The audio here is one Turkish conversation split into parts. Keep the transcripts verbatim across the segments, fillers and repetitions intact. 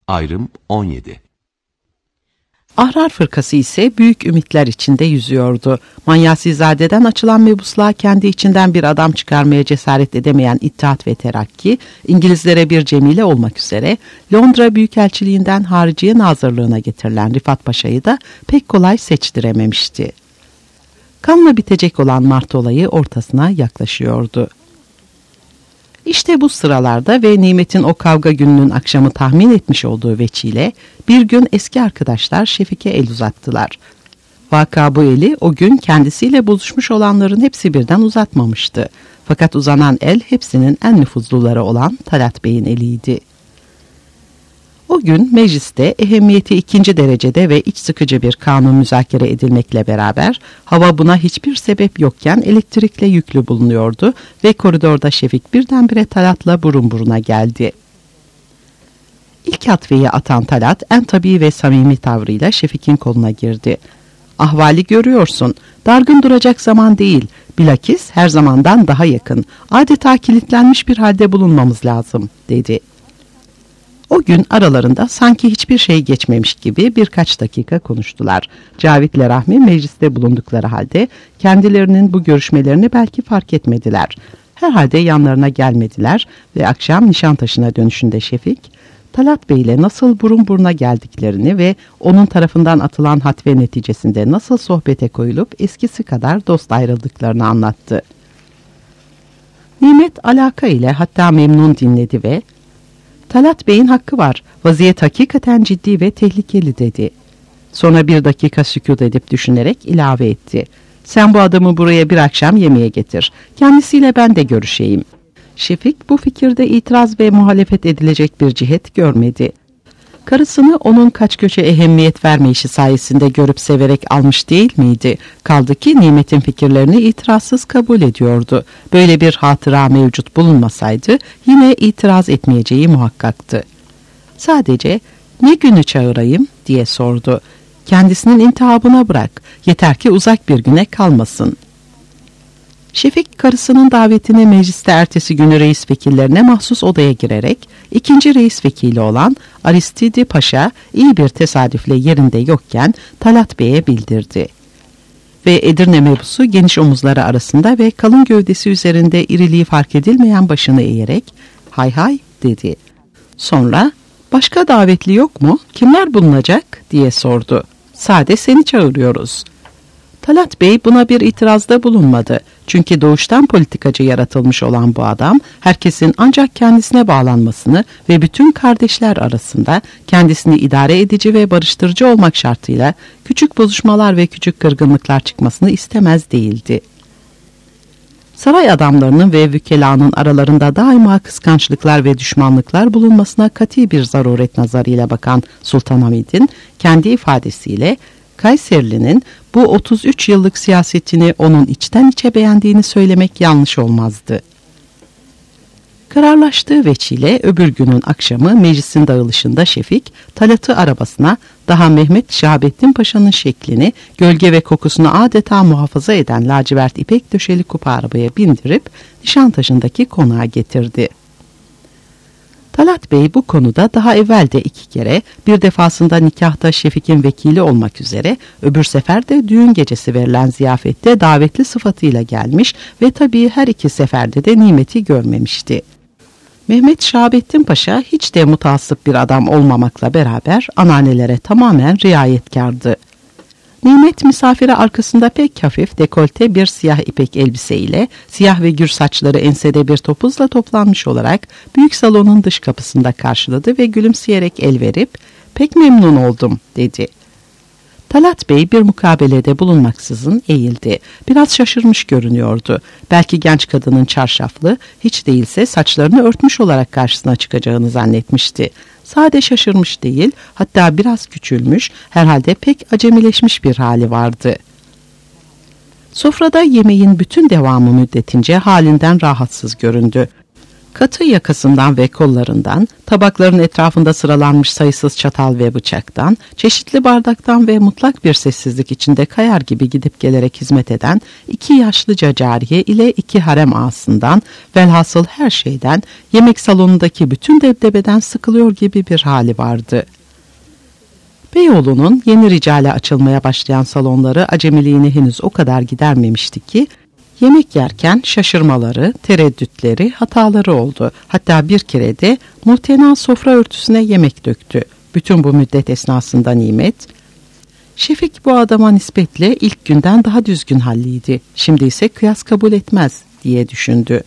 Ayrım on yedi. Ahrar fırkası ise büyük ümitler içinde yüzüyordu. Manyasizade'den açılan mebusluğa kendi içinden bir adam çıkarmaya cesaret edemeyen İttihat ve Terakki, İngilizlere bir cemile olmak üzere Londra Büyükelçiliğinden Hariciye Nazırlığına getirilen Rifat Paşa'yı da pek kolay seçtirememişti. Kanla bitecek olan Mart olayı ortasına yaklaşıyordu. İşte bu sıralarda ve Nimet'in o kavga gününün akşamı tahmin etmiş olduğu veçile bir gün eski arkadaşlar Şefik'e el uzattılar. Vaka bu eli o gün kendisiyle buluşmuş olanların hepsi birden uzatmamıştı. Fakat uzanan el hepsinin en nüfuzluları olan Talat Bey'in eliydi. O gün mecliste ehemmiyeti ikinci derecede ve iç sıkıcı bir kanun müzakere edilmekle beraber hava buna hiçbir sebep yokken elektrikle yüklü bulunuyordu ve koridorda Şefik birdenbire Talat'la burun buruna geldi. İlk atveyi atan Talat en tabii ve samimi tavrıyla Şefik'in koluna girdi. "Ahvali görüyorsun, dargın duracak zaman değil, bilakis her zamandan daha yakın, adeta kilitlenmiş bir halde bulunmamız lazım," dedi. O gün aralarında sanki hiçbir şey geçmemiş gibi birkaç dakika konuştular. Cavit'le Rahmi mecliste bulundukları halde kendilerinin bu görüşmelerini belki fark etmediler. Herhalde yanlarına gelmediler ve akşam Nişantaşı'na dönüşünde Şefik, Talat Bey ile nasıl burun buruna geldiklerini ve onun tarafından atılan hatve neticesinde nasıl sohbete koyulup eskisi kadar dost ayrıldıklarını anlattı. Nimet alaka ile hatta memnun dinledi ve "Talat Bey'in hakkı var, vaziyet hakikaten ciddi ve tehlikeli," dedi. Sonra bir dakika sükût edip düşünerek ilave etti. "Sen bu adamı buraya bir akşam yemeğe getir, kendisiyle ben de görüşeyim." Şefik bu fikirde itiraz ve muhalefet edilecek bir cihet görmedi. Karısını onun kaç köşe ehemmiyet vermeyişi sayesinde görüp severek almış değil miydi? Kaldı ki Nimet'in fikirlerini itirazsız kabul ediyordu. Böyle bir hatıra mevcut bulunmasaydı yine itiraz etmeyeceği muhakkaktı. Sadece "Ne günü çağırayım?" diye sordu. "Kendisinin intihabına bırak, yeter ki uzak bir güne kalmasın." Şefik karısının davetini mecliste ertesi günü reis vekillerine mahsus odaya girerek ikinci reis vekili olan Aristidi Paşa iyi bir tesadüfle yerinde yokken Talat Bey'e bildirdi. Ve Edirne mebusu geniş omuzları arasında ve kalın gövdesi üzerinde iriliği fark edilmeyen başını eğerek "Hay hay," dedi. Sonra "Başka davetli yok mu? Kimler bulunacak?" diye sordu. "Sade seni çağırıyoruz." Talat Bey buna bir itirazda bulunmadı. Çünkü doğuştan politikacı yaratılmış olan bu adam, herkesin ancak kendisine bağlanmasını ve bütün kardeşler arasında kendisini idare edici ve barıştırıcı olmak şartıyla küçük bozuşmalar ve küçük kırgınlıklar çıkmasını istemez değildi. Saray adamlarının ve vükelanın aralarında daima kıskançlıklar ve düşmanlıklar bulunmasına kati bir zaruret nazarıyla bakan Sultanahmet'in kendi ifadesiyle Kayserili'nin bu otuz üç yıllık siyasetini onun içten içe beğendiğini söylemek yanlış olmazdı. Kararlaştığı veçile öbür günün akşamı meclisin dağılışında Şefik, Talat'ı arabasına daha Mehmet Şahabettin Paşa'nın şeklini, gölge ve kokusunu adeta muhafaza eden lacivert ipek döşeli kupa arabaya bindirip Nişantaşı'ndaki konağa getirdi. Talat Bey bu konuda daha evvel de iki kere, bir defasında nikahta Şefik'in vekili olmak üzere, öbür sefer de düğün gecesi verilen ziyafette davetli sıfatıyla gelmiş ve tabii her iki seferde de Nimet'i görmemişti. Mehmet Şahabettin Paşa hiç de mutaassıp bir adam olmamakla beraber ananelere tamamen riayetkardı. Nimet misafire arkasında pek hafif dekolte bir siyah ipek elbiseyle, siyah ve gür saçları ensede bir topuzla toplanmış olarak büyük salonun dış kapısında karşıladı ve gülümseyerek el verip "Pek memnun oldum," dedi. Talat Bey bir mukabelede bulunmaksızın eğildi. Biraz şaşırmış görünüyordu. Belki genç kadının çarşaflı, hiç değilse saçlarını örtmüş olarak karşısına çıkacağını zannetmişti. Sade şaşırmış değil, hatta biraz küçülmüş, herhalde pek acemileşmiş bir hali vardı. Sofrada yemeğin bütün devamı müddetince halinden rahatsız göründü. Katı yakasından ve kollarından, tabakların etrafında sıralanmış sayısız çatal ve bıçaktan, çeşitli bardaktan ve mutlak bir sessizlik içinde kayar gibi gidip gelerek hizmet eden iki yaşlıca cariye ile iki harem ağasından, velhasıl her şeyden, yemek salonundaki bütün debdebeden sıkılıyor gibi bir hali vardı. Beyoğlu'nun yeni ricale açılmaya başlayan salonları acemiliğini henüz o kadar gidermemişti ki, yemek yerken şaşırmaları, tereddütleri, hataları oldu. Hatta bir kere de muhtena sofra örtüsüne yemek döktü. Bütün bu müddet esnasında Nimet, Şefik bu adama nispetle ilk günden daha düzgün halliydi. Şimdi ise kıyas kabul etmez diye düşündü.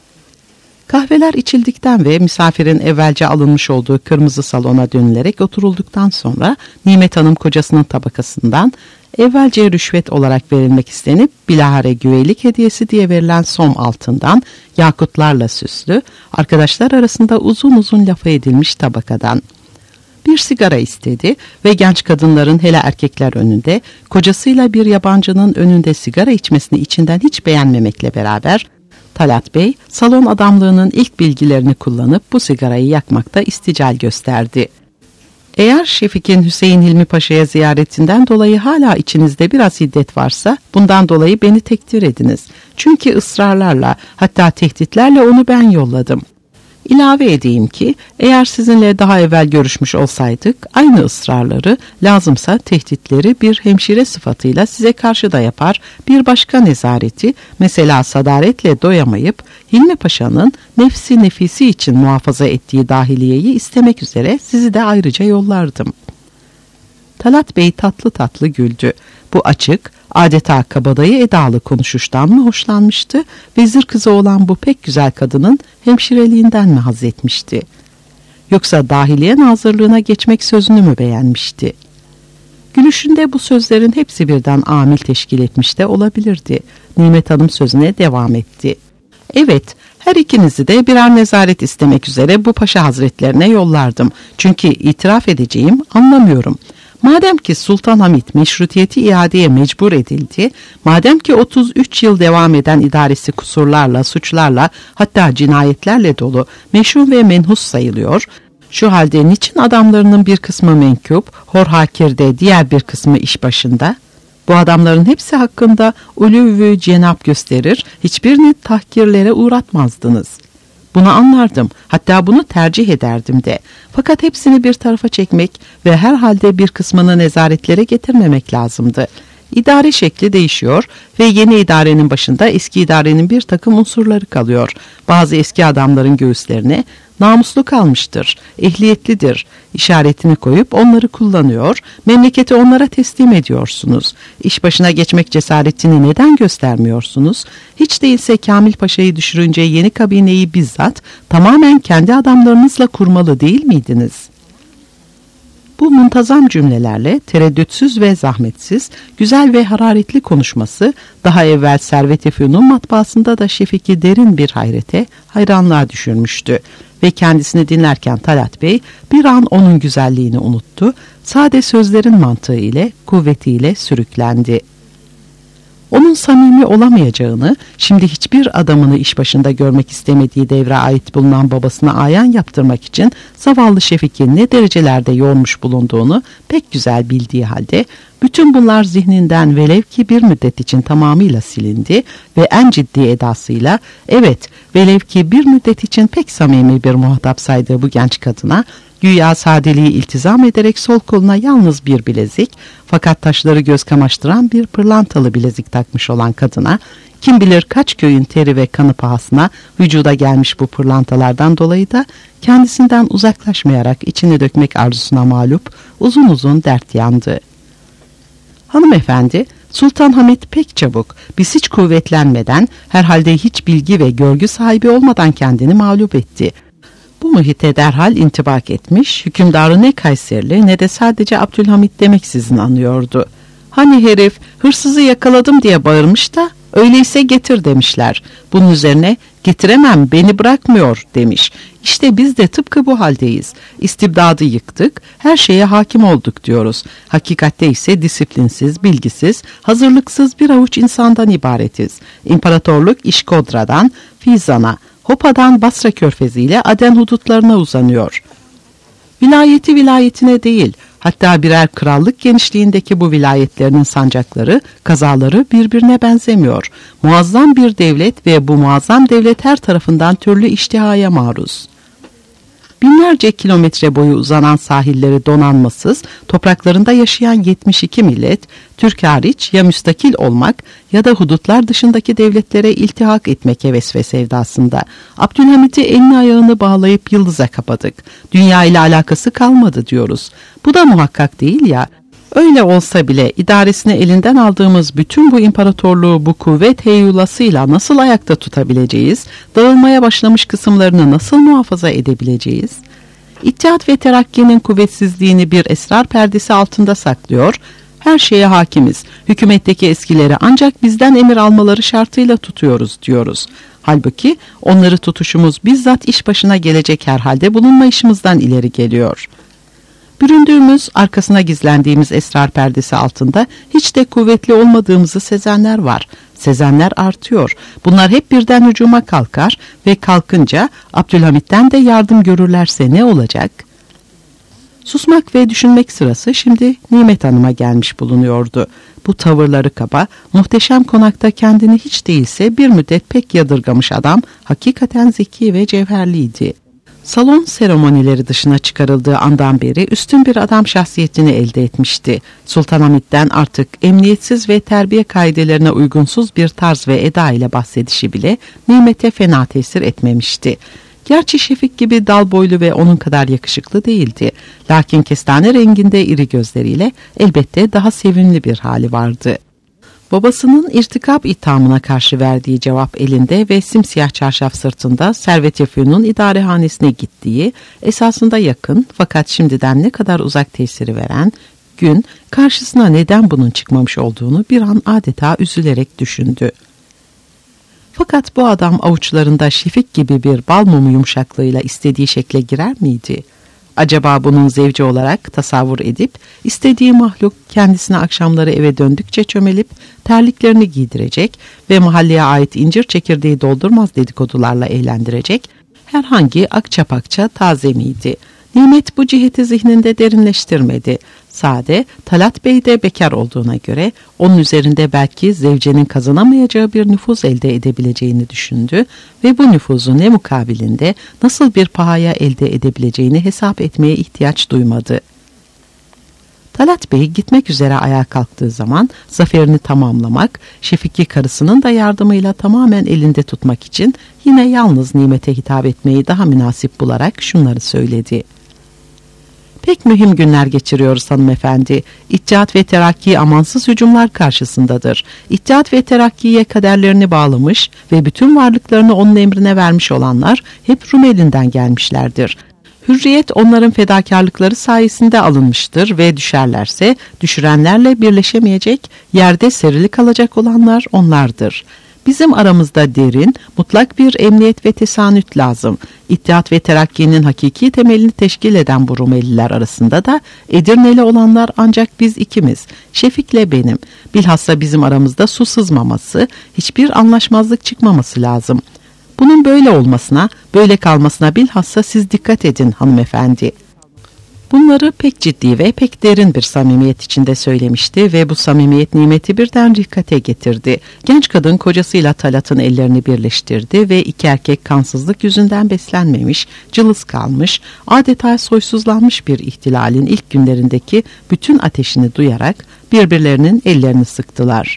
Kahveler içildikten ve misafirin evvelce alınmış olduğu kırmızı salona dönülerek oturulduktan sonra Nimet Hanım kocasının tabakasından evvelce rüşvet olarak verilmek istenip bilahare güveylik hediyesi diye verilen som altından yakutlarla süslü, arkadaşlar arasında uzun uzun lafı edilmiş tabakadan bir sigara istedi ve genç kadınların hele erkekler önünde, kocasıyla bir yabancının önünde sigara içmesini içinden hiç beğenmemekle beraber, Talat Bey salon adamlığının ilk bilgilerini kullanıp bu sigarayı yakmakta istical gösterdi. Eğer Şefik'in Hüseyin Hilmi Paşa'ya ziyaretinden dolayı hala içinizde biraz hiddet varsa, bundan dolayı beni tekdir ediniz. Çünkü ısrarlarla, hatta tehditlerle onu ben yolladım. İlave edeyim ki, eğer sizinle daha evvel görüşmüş olsaydık, aynı ısrarları, lazımsa tehditleri bir hemşire sıfatıyla size karşı da yapar, bir başka nezareti, mesela sadaretle doyamayıp, Hilmi Paşa'nın nefsi nefisi için muhafaza ettiği dahiliyeyi istemek üzere sizi de ayrıca yollardım. Talat Bey tatlı tatlı güldü. Bu açık, adeta kabadayı edalı konuşuştan mı hoşlanmıştı, vezir kızı olan bu pek güzel kadının hemşireliğinden mi haz etmişti? Yoksa dahiliye nazırlığına geçmek sözünü mü beğenmişti? Gülüşünde bu sözlerin hepsi birden amil teşkil etmiş de olabilirdi. Nimet Hanım sözüne devam etti. Evet, her ikinizi de birer nezaret istemek üzere bu paşa hazretlerine yollardım. Çünkü itiraf edeceğim, anlamıyorum. Madem ki Sultan Hamit meşrutiyeti iadeye mecbur edildi, madem ki otuz üç yıl devam eden idaresi kusurlarla, suçlarla, hatta cinayetlerle dolu, meşru ve menhus sayılıyor, şu halde niçin adamlarının bir kısmı menkup, horhakirde, diğer bir kısmı iş başında? Bu adamların hepsi hakkında ulûvü cenab gösterir, hiçbirini tahkirlere uğratmazdınız. Bunu anlardım, hatta bunu tercih ederdim de. Fakat hepsini bir tarafa çekmek ve herhalde bir kısmını nezaretlere getirmemek lazımdı. İdare şekli değişiyor ve yeni idarenin başında eski idarenin bir takım unsurları kalıyor. Bazı eski adamların göğüslerine namuslu kalmıştır, ehliyetlidir işaretini koyup onları kullanıyor, memleketi onlara teslim ediyorsunuz. İş başına geçmek cesaretini neden göstermiyorsunuz? Hiç değilse Kamil Paşa'yı düşürünce yeni kabineyi bizzat tamamen kendi adamlarınızla kurmalı değil miydiniz? Bu muntazam cümlelerle tereddütsüz ve zahmetsiz, güzel ve hararetli konuşması daha evvel Servet-i Fünun matbaasında da Şefik'i derin bir hayrete, hayranlığa düşürmüştü. Ve kendisini dinlerken Talat Bey bir an onun güzelliğini unuttu, sade sözlerin mantığı ile, kuvvetiyle sürüklendi. Onun samimi olamayacağını, şimdi hiçbir adamını iş başında görmek istemediği devre ait bulunan babasına ayan yaptırmak için zavallı Şefik'in ne derecelerde yormuş bulunduğunu pek güzel bildiği halde, bütün bunlar zihninden velev ki bir müddet için tamamıyla silindi ve en ciddi edasıyla, evet velev ki bir müddet için pek samimi bir muhatap saydığı bu genç kadına, güya sadeliği iltizam ederek sol koluna yalnız bir bilezik, fakat taşları göz kamaştıran bir pırlantalı bilezik takmış olan kadına, kim bilir kaç köyün teri ve kanı pahasına vücuda gelmiş bu pırlantalardan dolayı da kendisinden uzaklaşmayarak içini dökmek arzusuna mağlup uzun uzun dert yandı. Hanımefendi, Sultan Hamit pek çabuk, biz hiç kuvvetlenmeden, herhalde hiç bilgi ve görgü sahibi olmadan kendini mağlup etti. Bu muhite derhal intibak etmiş, hükümdarı ne Kayserili ne de sadece Abdülhamit demeksizin anıyordu. Hani herif hırsızı yakaladım diye bağırmış da, öyleyse getir demişler. Bunun üzerine getiremem beni bırakmıyor demiş. İşte biz de tıpkı bu haldeyiz. İstibdadı yıktık, her şeye hakim olduk diyoruz. Hakikatte ise disiplinsiz, bilgisiz, hazırlıksız bir avuç insandan ibaretiz. İmparatorluk İşkodra'dan Fizan'a, Hopa'dan Basra Körfezi ile Aden hudutlarına uzanıyor. Vilayeti vilayetine değil, hatta birer krallık genişliğindeki bu vilayetlerinin sancakları, kazaları birbirine benzemiyor. Muazzam bir devlet ve bu muazzam devlet her tarafından türlü iştihaya maruz. Binlerce kilometre boyu uzanan sahilleri donanmasız, topraklarında yaşayan yetmiş iki millet, Türk hariç ya müstakil olmak ya da hudutlar dışındaki devletlere iltihak etmek heves ve sevdasında. Abdülhamit'i elini ayağını bağlayıp yıldıza kapadık. Dünya ile alakası kalmadı diyoruz. Bu da muhakkak değil ya. Öyle olsa bile idaresini elinden aldığımız bütün bu imparatorluğu bu kuvvet heyulasıyla nasıl ayakta tutabileceğiz? Dağılmaya başlamış kısımlarını nasıl muhafaza edebileceğiz? İttihat ve Terakki'nin kuvvetsizliğini bir esrar perdesi altında saklıyor. Her şeye hakimiz. Hükümetteki eskileri ancak bizden emir almaları şartıyla tutuyoruz diyoruz. Halbuki onları tutuşumuz bizzat iş başına gelecek herhalde bulunma işimizden ileri geliyor. Büründüğümüz, arkasına gizlendiğimiz esrar perdesi altında hiç de kuvvetli olmadığımızı sezenler var. Sezenler artıyor. Bunlar hep birden hücuma kalkar ve kalkınca Abdülhamit'ten de yardım görürlerse ne olacak? Susmak ve düşünmek sırası şimdi Nimet Hanım'a gelmiş bulunuyordu. Bu tavırları kaba, muhteşem konakta kendini hiç değilse bir müddet pek yadırgamış adam hakikaten zeki ve cevherliydi. Salon seremonileri dışına çıkarıldığı andan beri üstün bir adam şahsiyetini elde etmişti. Sultanahmet'ten artık emniyetsiz ve terbiye kaidelerine uygunsuz bir tarz ve eda ile bahsedişi bile Nimet'e fena tesir etmemişti. Gerçi Şefik gibi dal boylu ve onun kadar yakışıklı değildi. Lakin kestane renginde iri gözleriyle elbette daha sevimli bir hali vardı. Babasının irtikap ithamına karşı verdiği cevap elinde ve simsiyah çarşaf sırtında Servet-i Fünun idarehanesine gittiği, esasında yakın fakat şimdiden ne kadar uzak tesiri veren gün karşısına neden bunun çıkmamış olduğunu bir an adeta üzülerek düşündü. Fakat bu adam avuçlarında Şefik gibi bir bal mumu yumuşaklığıyla istediği şekle girer miydi? Acaba bunun zevci olarak tasavvur edip istediği mahluk kendisine akşamları eve döndükçe çömelip terliklerini giydirecek ve mahalleye ait incir çekirdeği doldurmaz dedikodularla eğlendirecek herhangi akçapakça taze miydi? Nimet bu ciheti zihninde derinleştirmedi. Sade, Talat Bey de bekar olduğuna göre onun üzerinde belki zevcenin kazanamayacağı bir nüfuz elde edebileceğini düşündü ve bu nüfuzu ne mukabilinde nasıl bir pahaya elde edebileceğini hesap etmeye ihtiyaç duymadı. Talat Bey gitmek üzere ayağa kalktığı zaman zaferini tamamlamak, Şefik'i karısının da yardımıyla tamamen elinde tutmak için yine yalnız Nimet'e hitap etmeyi daha münasip bularak şunları söyledi. Pek mühim günler geçiriyoruz hanımefendi. İttihat ve Terakki amansız hücumlar karşısındadır. İttihat ve Terakki'ye kaderlerini bağlamış ve bütün varlıklarını onun emrine vermiş olanlar hep Rum elinden gelmişlerdir. Hürriyet onların fedakarlıkları sayesinde alınmıştır ve düşerlerse düşürenlerle birleşemeyecek, yerde serili kalacak olanlar onlardır. Bizim aramızda derin, mutlak bir emniyet ve tesanüt lazım. İttihat ve Terakki'nin hakiki temelini teşkil eden bu Rumeliler arasında da Edirneli olanlar ancak biz ikimiz, Şefik'le benim. Bilhassa bizim aramızda su sızmaması, hiçbir anlaşmazlık çıkmaması lazım. Bunun böyle olmasına, böyle kalmasına bilhassa siz dikkat edin hanımefendi. Bunları pek ciddi ve pek derin bir samimiyet içinde söylemişti ve bu samimiyet Nimet'i birden rikate getirdi. Genç kadın kocasıyla Talat'ın ellerini birleştirdi ve iki erkek kansızlık yüzünden beslenmemiş, cılız kalmış, adeta soysuzlanmış bir ihtilalin ilk günlerindeki bütün ateşini duyarak birbirlerinin ellerini sıktılar.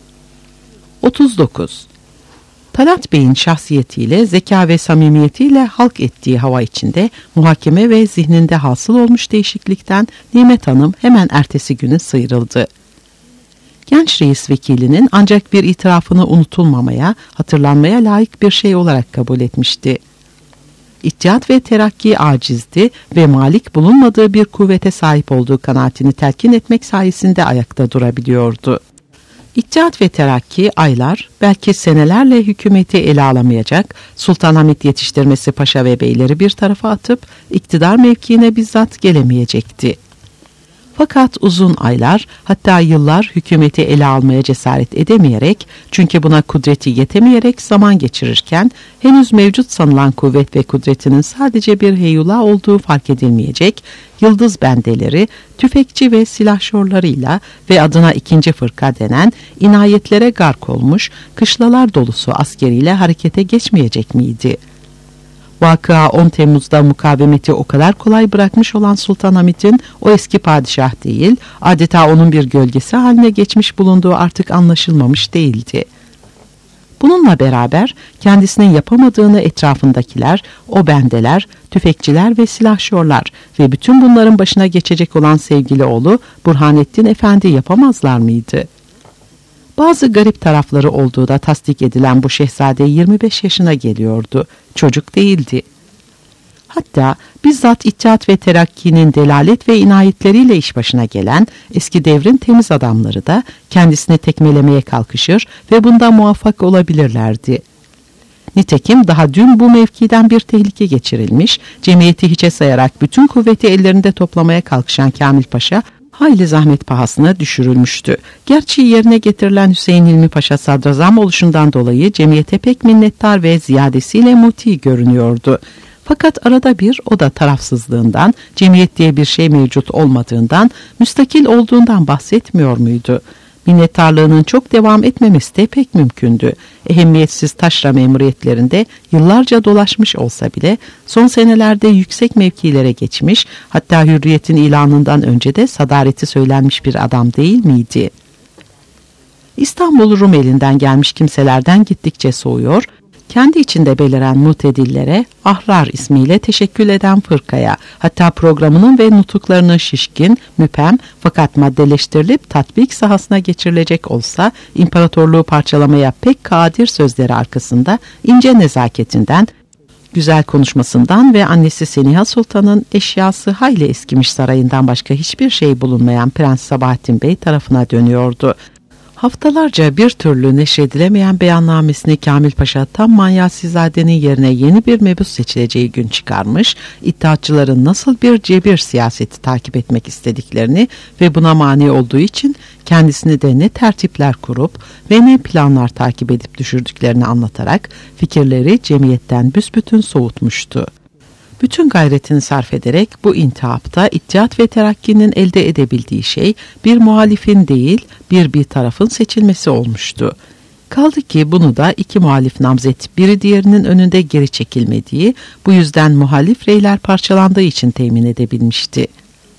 otuz dokuz Talat Bey'in şahsiyetiyle, zeka ve samimiyetiyle halk ettiği hava içinde muhakeme ve zihninde hasıl olmuş değişiklikten Nimet Hanım hemen ertesi günü sıyrıldı. Genç reis vekilinin ancak bir itirafını unutulmamaya, hatırlanmaya layık bir şey olarak kabul etmişti. İttihat ve Terakki acizdi ve malik bulunmadığı bir kuvvete sahip olduğu kanaatini telkin etmek sayesinde ayakta durabiliyordu. İttihat ve Terakki aylar, belki senelerle hükümeti ele alamayacak, Sultanahmet yetiştirmesi paşa ve beyleri bir tarafa atıp iktidar mevkiine bizzat gelemeyecekti. Fakat uzun aylar, hatta yıllar hükümeti ele almaya cesaret edemeyerek, çünkü buna kudreti yetemeyerek zaman geçirirken, henüz mevcut sanılan kuvvet ve kudretinin sadece bir heyula olduğu fark edilmeyecek, yıldız bendeleri, tüfekçi ve silahşorlarıyla ve adına ikinci fırka denen inayetlere gark olmuş, kışlalar dolusu askeriyle harekete geçmeyecek miydi? Vakıa on Temmuz'da mukavemeti o kadar kolay bırakmış olan Sultanahmet'in o eski padişah değil, adeta onun bir gölgesi haline geçmiş bulunduğu artık anlaşılmamış değildi. Bununla beraber kendisinin yapamadığını etrafındakiler, o bendeler, tüfekçiler ve silahşorlar ve bütün bunların başına geçecek olan sevgili oğlu Burhanettin Efendi yapamazlar mıydı? Bazı garip tarafları olduğu da tasdik edilen bu şehzade yirmi beş yaşına geliyordu. Çocuk değildi. Hatta bizzat İttihat ve Terakki'nin delalet ve inayetleriyle iş başına gelen eski devrin temiz adamları da kendisini tekmelemeye kalkışır ve bunda muvaffak olabilirlerdi. Nitekim daha dün bu mevkiden bir tehlike geçirilmiş, cemiyeti hiçe sayarak bütün kuvveti ellerinde toplamaya kalkışan Kamil Paşa, hayli zahmet pahasına düşürülmüştü. Gerçi yerine getirilen Hüseyin Hilmi Paşa sadrazam oluşundan dolayı cemiyete pek minnettar ve ziyadesiyle muti görünüyordu. Fakat arada bir o da tarafsızlığından, cemiyet diye bir şey mevcut olmadığından, müstakil olduğundan bahsetmiyor muydu? Minnettarlığının çok devam etmemesi de pek mümkündü. Ehemmiyetsiz taşra memuriyetlerinde yıllarca dolaşmış olsa bile son senelerde yüksek mevkilere geçmiş, hatta hürriyetin ilanından önce de sadareti söylenmiş bir adam değil miydi? İstanbul Rum elinden gelmiş kimselerden gittikçe soğuyor, kendi içinde beliren mutedillere, ahrar ismiyle teşekkül eden fırkaya, hatta programının ve nutuklarının şişkin, müphem fakat maddeleştirilip tatbik sahasına geçirilecek olsa, imparatorluğu parçalamaya pek kadir sözleri arkasında ince nezaketinden, güzel konuşmasından ve annesi Seniha Sultan'ın eşyası hayli eskimiş sarayından başka hiçbir şey bulunmayan Prens Sabahattin Bey tarafına dönüyordu. Haftalarca bir türlü neşredilemeyen beyannamesini Kamil Paşa tam Manyasizade'nin yerine yeni bir mebus seçileceği gün çıkarmış, İttihatçıların nasıl bir cebir siyaseti takip etmek istediklerini ve buna mani olduğu için kendisini de ne tertipler kurup ve ne planlar takip edip düşürdüklerini anlatarak fikirleri cemiyetten büsbütün soğutmuştu. Bütün gayretini sarf ederek bu intihapta İttihat ve Terakki'nin elde edebildiği şey bir muhalifin değil bir bir tarafın seçilmesi olmuştu. Kaldı ki bunu da iki muhalif namzet biri diğerinin önünde geri çekilmediği, bu yüzden muhalif reyler parçalandığı için temin edebilmişti.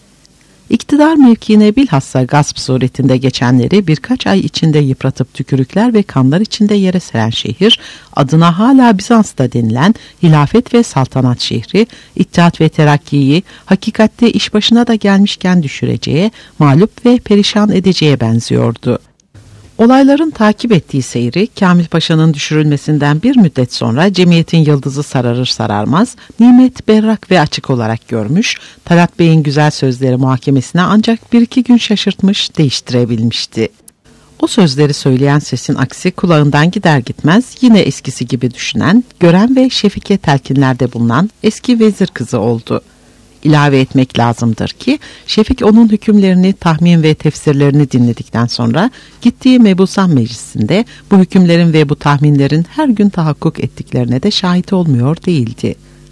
İktidar mevkiine bilhassa gasp suretinde geçenleri birkaç ay içinde yıpratıp tükürükler ve kanlar içinde yere seren şehir, adına hala Bizans'ta denilen hilafet ve saltanat şehri, İttihat ve Terakki'yi hakikatte iş başına da gelmişken düşüreceğe, mağlup ve perişan edeceğe benziyordu. Olayların takip ettiği seyri, Kamil Paşa'nın düşürülmesinden bir müddet sonra cemiyetin yıldızı sararır sararmaz, nimet berrak ve açık olarak görmüş, Talat Bey'in güzel sözleri muhakemesine ancak bir iki gün şaşırtmış, değiştirebilmişti. O sözleri söyleyen sesin aksi kulağından gider gitmez yine eskisi gibi düşünen, gören ve şefike telkinlerde bulunan eski vezir kızı oldu. İlave etmek lazımdır ki Şefik onun hükümlerini, tahmin ve tefsirlerini dinledikten sonra gittiği Mebusan Meclisi'nde bu hükümlerin ve bu tahminlerin her gün tahakkuk ettiklerine de şahit olmuyor değildi.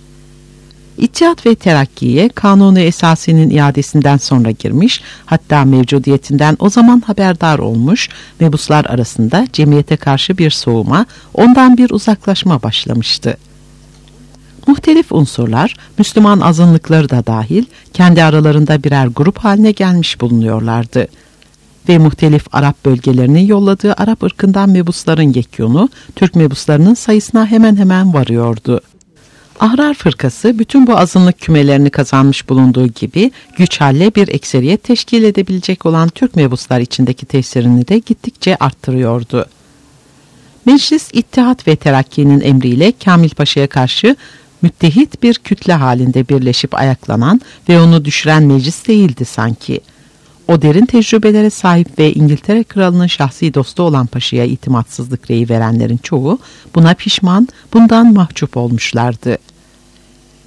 İttihat ve Terakki'ye Kanuni Esasi'nin iadesinden sonra girmiş, hatta mevcudiyetinden o zaman haberdar olmuş, mebuslar arasında cemiyete karşı bir soğuma, ondan bir uzaklaşma başlamıştı. Muhtelif unsurlar, Müslüman azınlıkları da dahil, kendi aralarında birer grup haline gelmiş bulunuyorlardı. Ve muhtelif Arap bölgelerinin yolladığı Arap ırkından mebusların yekyonu, Türk mebuslarının sayısına hemen hemen varıyordu. Ahrar fırkası, bütün bu azınlık kümelerini kazanmış bulunduğu gibi, güç halle bir ekseriyet teşkil edebilecek olan Türk mebuslar içindeki tesirini de gittikçe arttırıyordu. Meclis, İttihat ve Terakki'nin emriyle Kamil Paşa'ya karşı müttehit bir kütle halinde birleşip ayaklanan ve onu düşüren meclis değildi sanki. O derin tecrübelere sahip ve İngiltere kralının şahsi dostu olan paşaya itimatsızlık reyi verenlerin çoğu buna pişman, bundan mahcup olmuşlardı.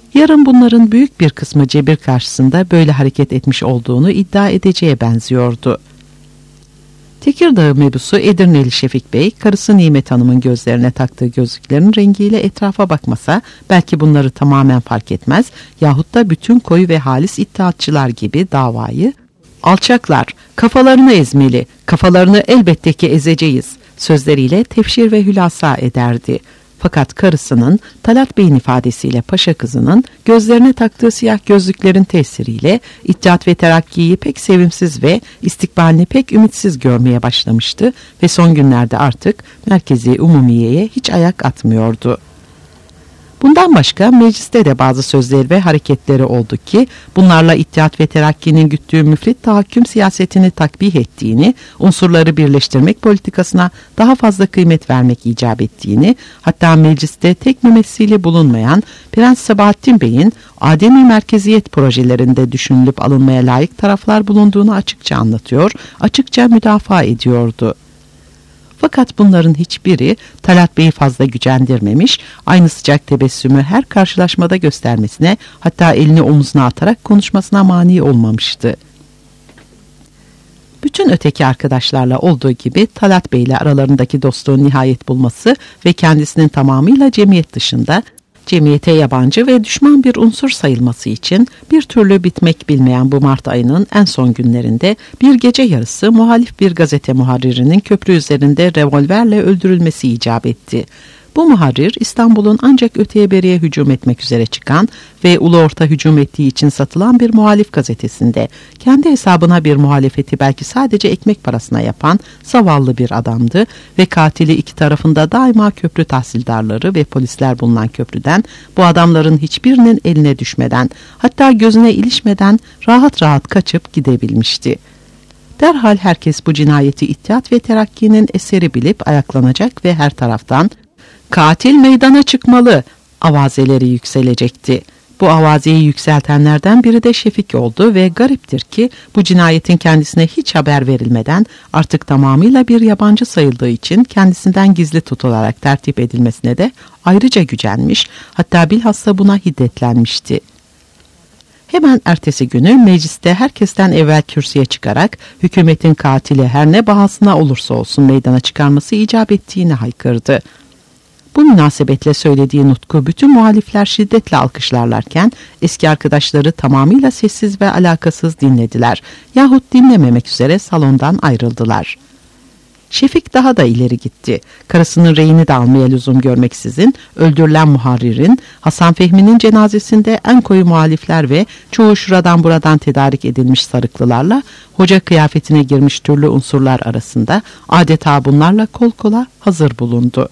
Yarın bunların büyük bir kısmı cebir karşısında böyle hareket etmiş olduğunu iddia edeceğe benziyordu. Tekirdağ mebusu Edirneli Şefik Bey, karısı Nimet Hanım'ın gözlerine taktığı gözlüklerin rengiyle etrafa bakmasa belki bunları tamamen fark etmez yahut da bütün koyu ve halis iddiatçılar gibi davayı "Alçaklar, kafalarını ezmeli, kafalarını elbette ki ezeceğiz" sözleriyle tefşir ve hülasa ederdi. Fakat karısının Talat Bey'in ifadesiyle paşa kızının gözlerine taktığı siyah gözlüklerin tesiriyle İttihat ve Terakki'yi pek sevimsiz ve istikbalini pek ümitsiz görmeye başlamıştı ve son günlerde artık Merkezi Umumiye'ye hiç ayak atmıyordu. Bundan başka mecliste de bazı sözleri ve hareketleri oldu ki bunlarla İttihat ve Terakki'nin güttüğü müfrit tahakküm siyasetini takbih ettiğini, unsurları birleştirmek politikasına daha fazla kıymet vermek icap ettiğini, hatta mecliste tek mümessili bulunmayan Prens Sabahattin Bey'in ademi merkeziyet projelerinde düşünülüp alınmaya layık taraflar bulunduğunu açıkça anlatıyor, açıkça müdafaa ediyordu. Fakat bunların hiçbiri Talat Bey'i fazla gücendirmemiş, aynı sıcak tebessümü her karşılaşmada göstermesine, hatta elini omuzuna atarak konuşmasına mani olmamıştı. Bütün öteki arkadaşlarla olduğu gibi Talat Bey ile aralarındaki dostluğun nihayet bulması ve kendisinin tamamıyla cemiyet dışında, cemiyete yabancı ve düşman bir unsur sayılması için bir türlü bitmek bilmeyen bu Mart ayının en son günlerinde bir gece yarısı muhalif bir gazete muharririnin köprü üzerinde revolverle öldürülmesi icap etti. Bu muharrir İstanbul'un ancak öteye beriye hücum etmek üzere çıkan ve ulu orta hücum ettiği için satılan bir muhalif gazetesinde kendi hesabına bir muhalefeti belki sadece ekmek parasına yapan zavallı bir adamdı ve katili iki tarafında daima köprü tahsildarları ve polisler bulunan köprüden bu adamların hiçbirinin eline düşmeden, hatta gözüne ilişmeden rahat rahat kaçıp gidebilmişti. Derhal herkes bu cinayeti İttihat ve Terakki'nin eseri bilip ayaklanacak ve her taraftan "Katil meydana çıkmalı" avazeleri yükselecekti. Bu avazeyi yükseltenlerden biri de Şefik oldu ve gariptir ki bu cinayetin kendisine hiç haber verilmeden artık tamamıyla bir yabancı sayıldığı için kendisinden gizli tutularak tertip edilmesine de ayrıca gücenmiş, hatta bilhassa buna hiddetlenmişti. Hemen ertesi günü mecliste herkesten evvel kürsüye çıkarak hükümetin katili her ne bahasına olursa olsun meydana çıkarması icap ettiğini haykırdı. Bu münasebetle söylediği nutku bütün muhalifler şiddetle alkışlarlarken eski arkadaşları tamamıyla sessiz ve alakasız dinlediler yahut dinlememek üzere salondan ayrıldılar. Şefik daha da ileri gitti. Karısının reyini de almaya lüzum görmeksizin öldürülen muharririn Hasan Fehmi'nin cenazesinde en koyu muhalifler ve çoğu şuradan buradan tedarik edilmiş sarıklılarla hoca kıyafetine girmiş türlü unsurlar arasında adeta bunlarla kol kola hazır bulundu.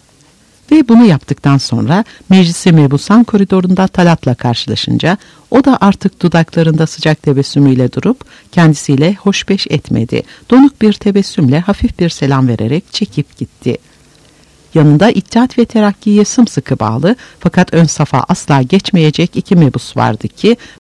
Ve bunu yaptıktan sonra meclisi mebusan koridorunda Talat'la karşılaşınca o da artık dudaklarında sıcak tebessümüyle durup kendisiyle hoşbeş etmedi. Donuk bir tebessümle hafif bir selam vererek çekip gitti. Yanında İttihat ve Terakki'ye sımsıkı bağlı fakat ön safa asla geçmeyecek iki mebus vardı ki